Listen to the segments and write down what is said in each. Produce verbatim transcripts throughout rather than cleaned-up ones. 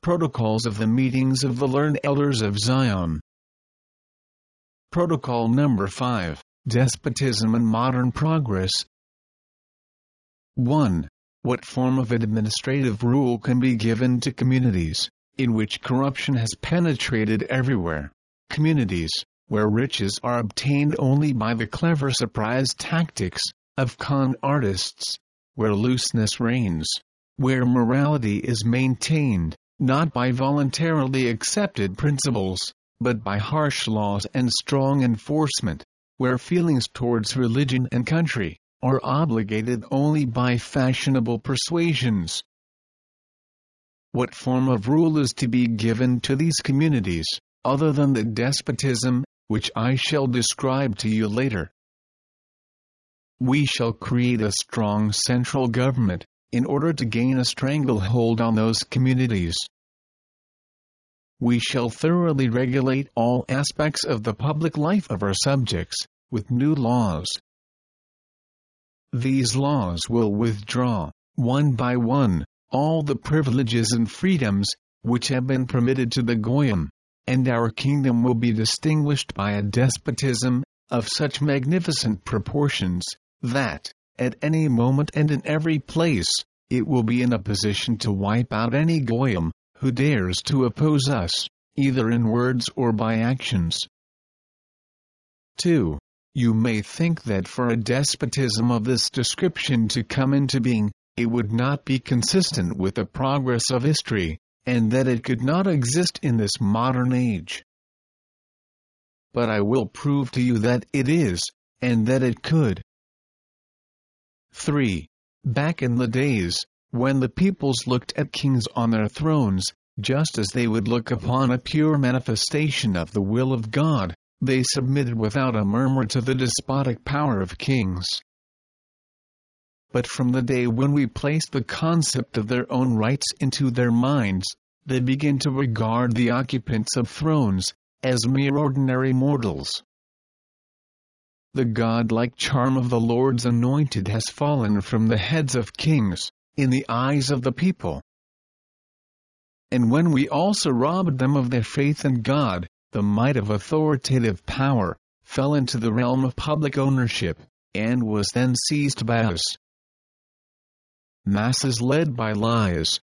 Protocols of the Meetings of the Learned Elders of Zion. Protocol number five. Despotism and Modern Progress. one. What form of administrative rule can be given to communities in which corruption has penetrated everywhere? Communities where riches are obtained only by the clever surprise tactics of con artists, where looseness reigns, where morality is maintained not by voluntarily accepted principles, but by harsh laws and strong enforcement, where feelings towards religion and country are obligated only by fashionable persuasions. What form of rule is to be given to these communities, other than the despotism, which I shall describe to you later? We shall create a strong central government, in order to gain a stranglehold on those communities. We shall thoroughly regulate all aspects of the public life of our subjects, with new laws. These laws will withdraw, one by one, all the privileges and freedoms, which have been permitted to the Goyim, and our kingdom will be distinguished by a despotism, of such magnificent proportions, that, at any moment and in every place, it will be in a position to wipe out any Goyim who dares to oppose us, either in words or by actions. two. You may think that for a despotism of this description to come into being, it would not be consistent with the progress of history, and that it could not exist in this modern age. But I will prove to you that it is, and that it could. three. Back in the days, when the peoples looked at kings on their thrones, just as they would look upon a pure manifestation of the will of God, they submitted without a murmur to the despotic power of kings. But from the day when we placed the concept of their own rights into their minds, they begin to regard the occupants of thrones as mere ordinary mortals. The godlike charm of the Lord's anointed has fallen from the heads of kings, in the eyes of the people. And when we also robbed them of their faith in God, the might of authoritative power fell into the realm of public ownership, and was then seized by us. Masses led by lies.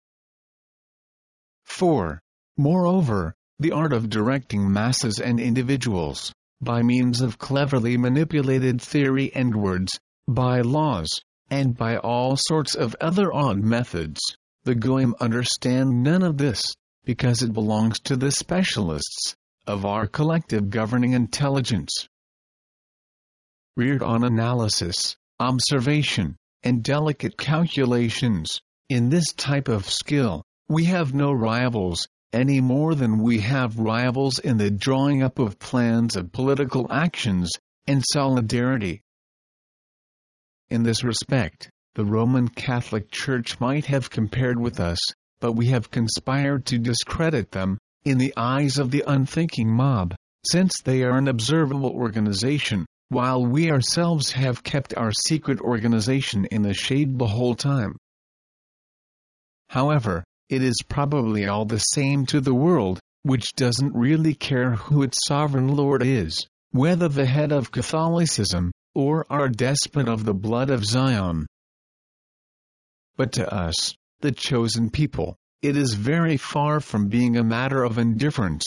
four. Moreover, the art of directing masses and individuals, by means of cleverly manipulated theory and words, by laws, and by all sorts of other odd methods, the Goyim understand none of this, because it belongs to the specialists of our collective governing intelligence. Reared on analysis, observation, and delicate calculations, in this type of skill, we have no rivals, any more than we have rivals in the drawing up of plans of political actions and solidarity. In this respect, the Roman Catholic Church might have compared with us, but we have conspired to discredit them, in the eyes of the unthinking mob, since they are an observable organization, while we ourselves have kept our secret organization in the shade the whole time. However, it is probably all the same to the world, which doesn't really care who its sovereign Lord is, whether the head of Catholicism, or our despot of the blood of Zion. But to us, the chosen people, it is very far from being a matter of indifference.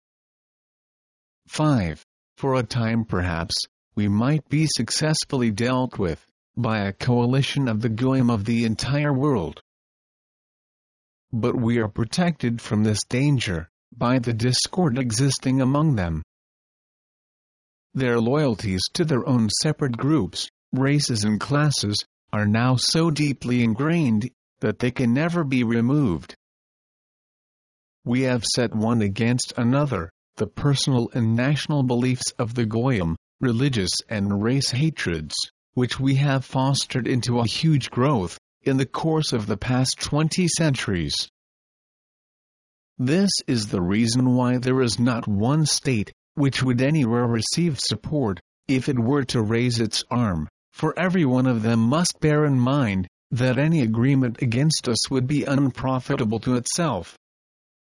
five. For a time perhaps, we might be successfully dealt with, by a coalition of the Goyim of the entire world. But we are protected from this danger, by the discord existing among them. Their loyalties to their own separate groups, races and classes, are now so deeply ingrained, that they can never be removed. We have set one against another, the personal and national beliefs of the Goyim, religious and race hatreds, which we have fostered into a huge growth, in the course of the past twenty centuries. This is the reason why there is not one state, which would anywhere receive support, if it were to raise its arm, for every one of them must bear in mind, that any agreement against us would be unprofitable to itself.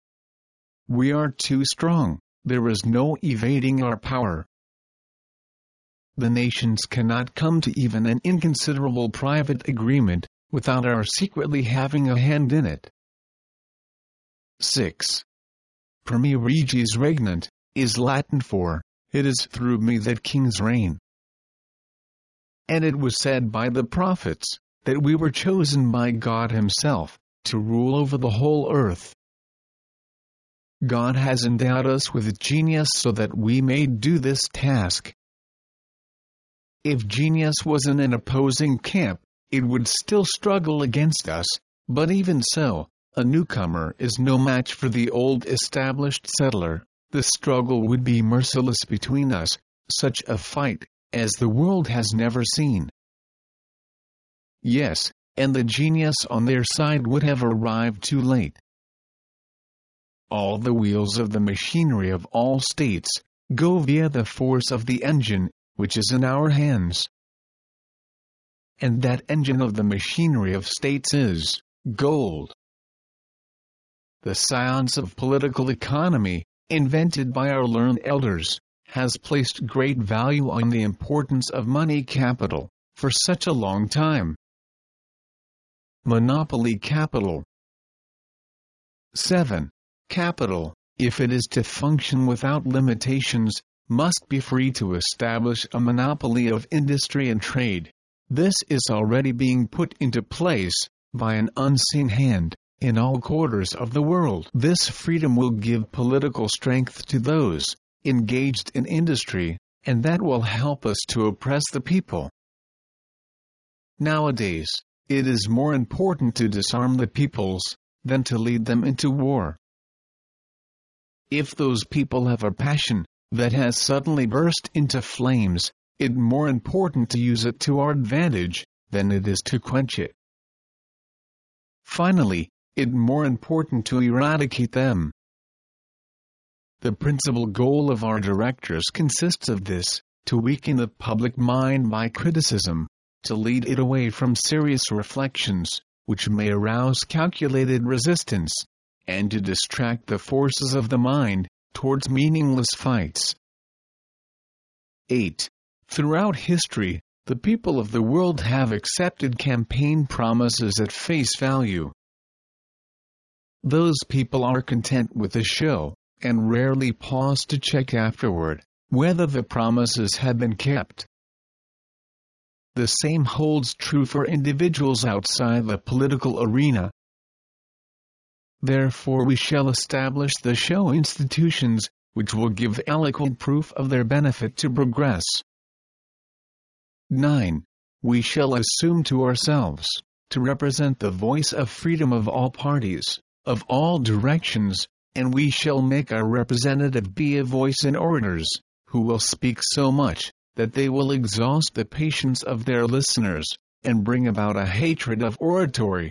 We are too strong, there is no evading our power. The nations cannot come to even an inconsiderable private agreement, without our secretly having a hand in it. six. Per me regis regnant, is Latin for, it is through me that kings reign. And it was said by the prophets, that we were chosen by God Himself, to rule over the whole earth. God has endowed us with genius so that we may do this task. If genius was in an opposing camp, it would still struggle against us, but even so, a newcomer is no match for the old established settler. The struggle would be merciless between us, such a fight as the world has never seen. Yes, and the genius on their side would have arrived too late. All the wheels of the machinery of all states go via the force of the engine, which is in our hands. And that engine of the machinery of states is gold. The science of political economy, invented by our learned elders, has placed great value on the importance of money capital, for such a long time. Monopoly capital. seven. Capital, if it is to function without limitations, must be free to establish a monopoly of industry and trade. This is already being put into place, by an unseen hand, in all quarters of the world. This freedom will give political strength to those engaged in industry, and that will help us to oppress the people. Nowadays, it is more important to disarm the peoples, than to lead them into war. If those people have a passion that has suddenly burst into flames, it is more important to use it to our advantage, than it is to quench it. Finally, it is more important to eradicate them. The principal goal of our directors consists of this, to weaken the public mind by criticism, to lead it away from serious reflections, which may arouse calculated resistance, and to distract the forces of the mind, towards meaningless fights. eight. Throughout history, the people of the world have accepted campaign promises at face value. Those people are content with the show, and rarely pause to check afterward whether the promises have been kept. The same holds true for individuals outside the political arena. Therefore we shall establish the show institutions, which will give eloquent proof of their benefit to progress. nine. We shall assume to ourselves, to represent the voice of freedom of all parties, of all directions, and we shall make our representative be a voice in orators, who will speak so much, that they will exhaust the patience of their listeners, and bring about a hatred of oratory.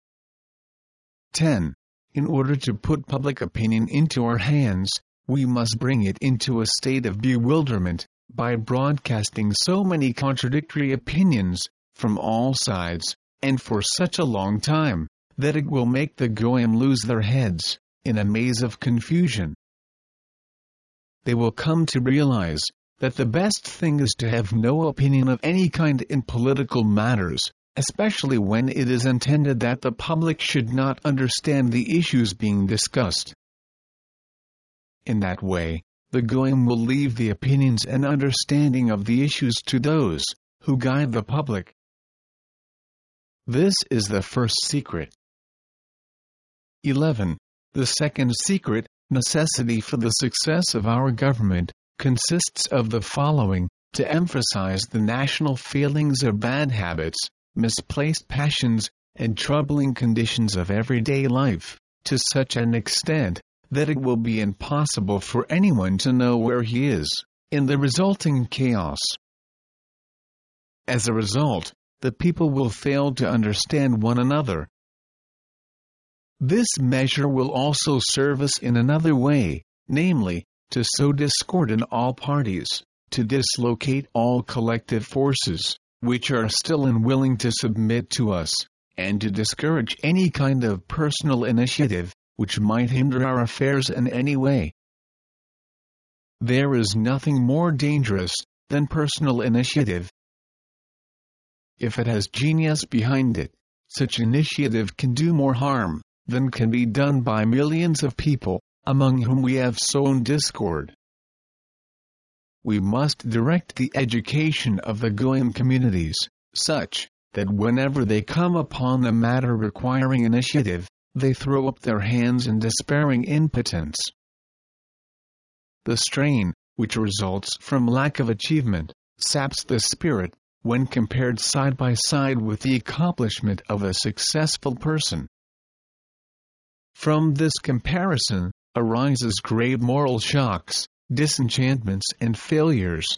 ten. In order to put public opinion into our hands, we must bring it into a state of bewilderment, by broadcasting so many contradictory opinions, from all sides, and for such a long time, that it will make the goyim lose their heads, in a maze of confusion. They will come to realize, that the best thing is to have no opinion of any kind in political matters, especially when it is intended that the public should not understand the issues being discussed. In that way, the goyim will leave the opinions and understanding of the issues to those who guide the public. This is the first secret. eleven. The second secret, necessity for the success of our government, consists of the following: to emphasize the national feelings of bad habits, misplaced passions, and troubling conditions of everyday life, to such an extent that it will be impossible for anyone to know where he is, in the resulting chaos. As a result, the people will fail to understand one another. This measure will also serve us in another way, namely, to sow discord in all parties, to dislocate all collective forces, which are still unwilling to submit to us, and to discourage any kind of personal initiative, which might hinder our affairs in any way. There is nothing more dangerous than personal initiative. If it has genius behind it, such initiative can do more harm than can be done by millions of people, among whom we have sown discord. We must direct the education of the Goyim communities, such that whenever they come upon a matter requiring initiative, they throw up their hands in despairing impotence. The strain, which results from lack of achievement, saps the spirit, when compared side by side with the accomplishment of a successful person. From this comparison arises grave moral shocks, disenchantments and failures.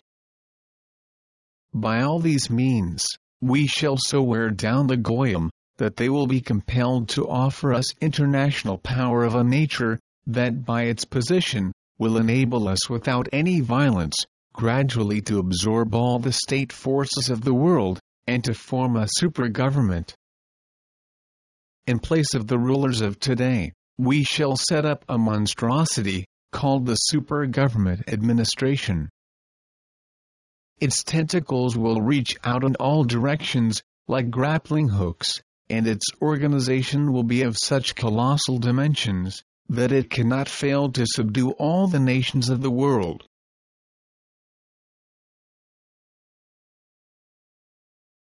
By all these means, we shall so wear down the Goyim, that they will be compelled to offer us international power of a nature, that by its position, will enable us without any violence, gradually to absorb all the state forces of the world, and to form a super-government. In place of the rulers of today, we shall set up a monstrosity, called the super-government administration. Its tentacles will reach out in all directions, like grappling hooks, and its organization will be of such colossal dimensions, that it cannot fail to subdue all the nations of the world.